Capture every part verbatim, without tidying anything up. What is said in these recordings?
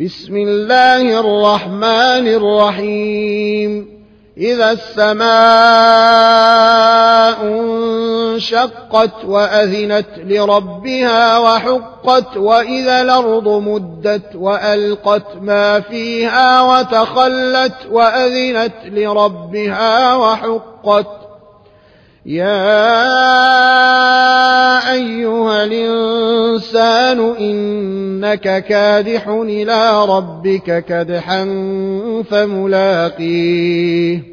بسم الله الرحمن الرحيم إذا السماء انشقت وأذنت لربها وحقت وإذا الأرض مدت وألقت ما فيها وتخلت وأذنت لربها وحقت يا أيها الإنسان إنك كادح إلى ربك كدحا فملاقيه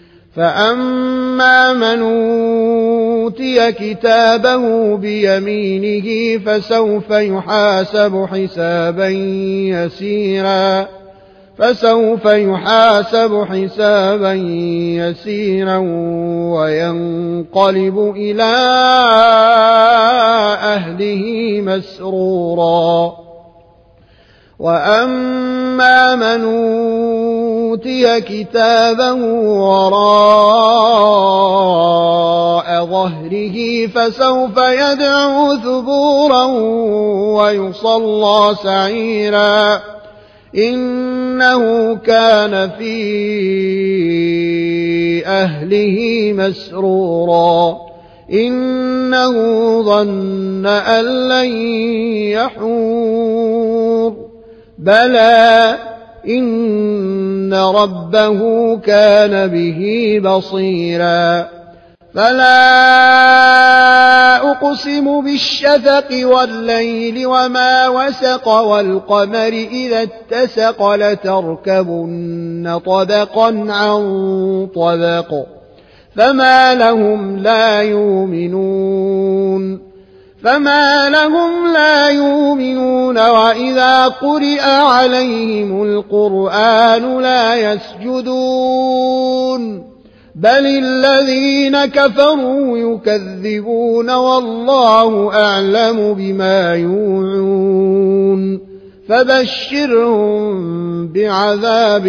فأما من أوتي كتابه بيمينه فسوف يحاسب حسابا يسيرا فسوف يحاسب حسابا يسيرا وينقلب إلى أهله مسرورا وأما من أوتي كتابه وراء ظهره فسوف يدعو ثبورا ويصلى سعيرا إنه كان في أهله مسرورا إنه ظن أن لن يحور بلى إن ربه كان به بصيرا فلا أقسم بالشفق والليل وما وسق والقمر إذا اتسق لتركبن طبقا عن طبق فما لهم لا يؤمنون فما لهم لا يؤمنون وإذا قرئ عليهم القرآن لا يسجدون بل الذين كفروا يكذبون والله أعلم بما يوعون فبشرهم بعذاب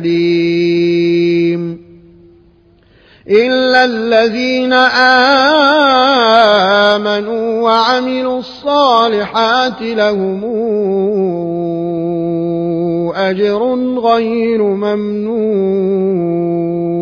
أليم إلا الذين آمنوا وعملوا الصالحات لهم أجر غير ممنون